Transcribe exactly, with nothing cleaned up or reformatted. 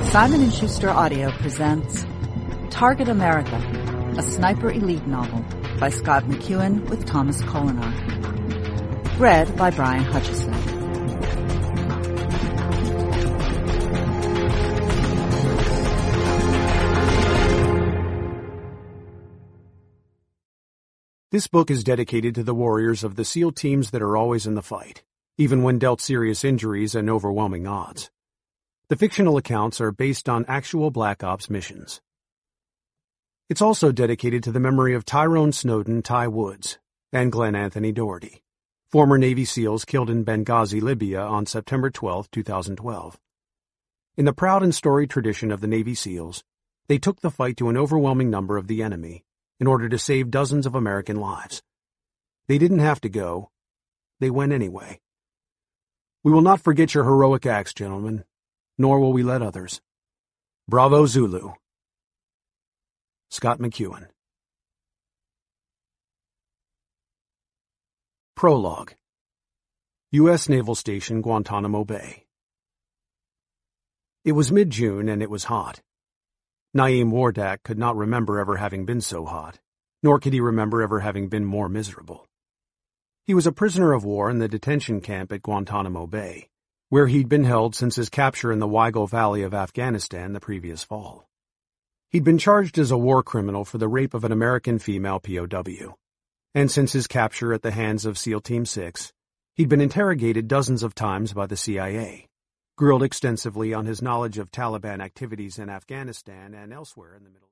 Simon and Schuster Audio presents Target America, a sniper elite novel by Scott McEwen with Thomas Colinar. Read by Brian Hutchison. This book is dedicated to the warriors of the SEAL teams that are always in the fight, even when dealt serious injuries and overwhelming odds. The fictional accounts are based on actual Black Ops missions. It's also dedicated to the memory of Tyrone Snowden Ty Woods and Glenn Anthony Doherty, former Navy SEALs killed in Benghazi, Libya on September twelfth, two thousand twelve. In the proud and storied tradition of the Navy SEALs, they took the fight to an overwhelming number of the enemy in order to save dozens of American lives. They didn't have to go. They went anyway. We will not forget your heroic acts, gentlemen, nor will we let others. Bravo, Zulu. Scott McEwen. Prologue. U S Naval Station, Guantanamo Bay. It was mid-June and it was hot. Naeem Wardak could not remember ever having been so hot, nor could he remember ever having been more miserable. He was a prisoner of war in the detention camp at Guantanamo Bay, where he'd been held since his capture in the Waigel Valley of Afghanistan the previous fall. He'd been charged as a war criminal for the rape of an American female P O W, and since his capture at the hands of SEAL Team six, he'd been interrogated dozens of times by the C I A, grilled extensively on his knowledge of Taliban activities in Afghanistan and elsewhere in the Middle East.